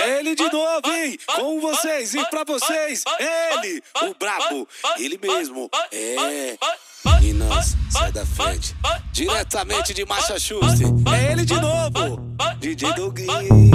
É ele de novo, hein? Com vocês e pra vocês, ele, o brabo, ele mesmo, Meninas, sai da frente. Diretamente de Massachusetts, é ele de novo, DJ Doguinha.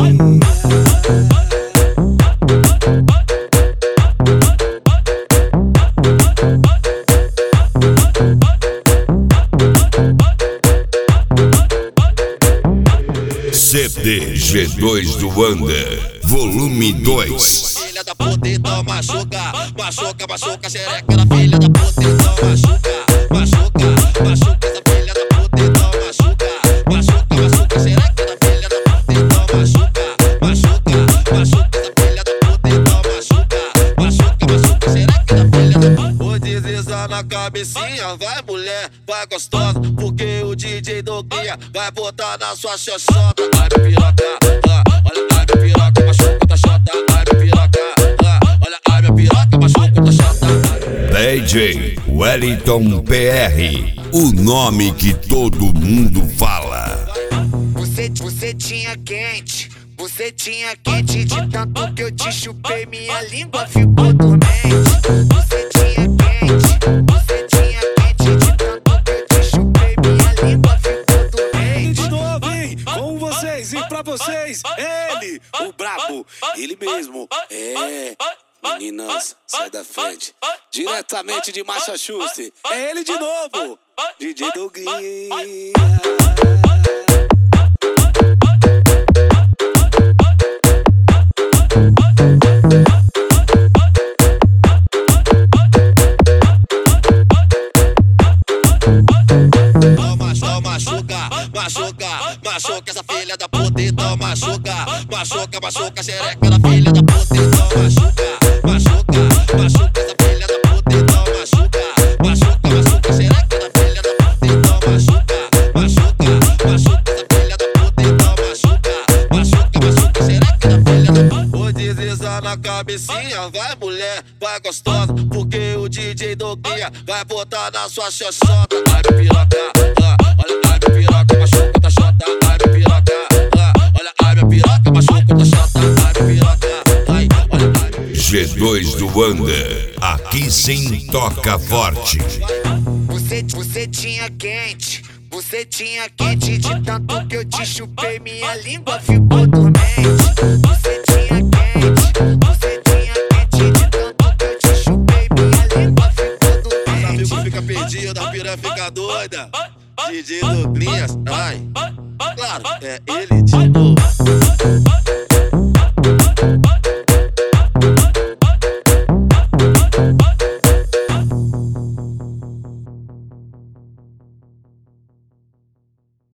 CD G2 do Wander, volume 2. Filha da puta, então machuca, machuca, machuca, xereca da filha da puta, então machuca, machuca, machuca essa filha da puta, então machuca, machuca, machuca, xereca da filha da puta, então machuca, machuca, machuca essa filha da puta, então machuca, machuca, machuca, xereca da filha da puta. Vou deslizar na cabecinha, vai mulher, vai gostosa, porque o DJ Doguinha vai botar na sua xoxota. Ai minha piroca, olha ai minha piroca, machuca, tá chota. Ai minha piroca, olha ai minha piroca, machuca, tá chota. DJ Wellington PR, o nome que todo mundo fala. Você tinha quente, você tinha quente de tanto que eu te chupei, minha língua ficou dormente. Você tinha quente de tanto que eu te chupei, minha língua ficou dormente. Ele de novo, hein? Com vocês e pra vocês, ele, o brabo, ele mesmo, Meninas, sai da frente. Diretamente de Massachusetts, é ele de novo, DJ Doguinha. Machuca, machuca essa filha da puta, então machuca, machuca, machuca a xereca da filha da puta, então machuca, machuca, machuca essa filha da puta, então machuca, machuca, machuca a xereca da filha da puta, então machuca, machuca, machuca essa filha da puta, então machuca, machuca, machuca a xereca da filha da puta. Vou deslizar na cabecinha, vai mulher, vai gostosa, porque o DJ Doguinha vai botar na sua xoxota. Ai minha piroca, olha ai minha piroca, machuca, tá chota. Ai minha piroca, olha ai minha piroca, machuca, tá chota. Ai minha piroca, ai, olha ai minha piroca. G2 do Wander, aqui sim toca forte. Você tinha quente, você tinha quente de tanto que eu te chupei, minha língua ficou dormente. Você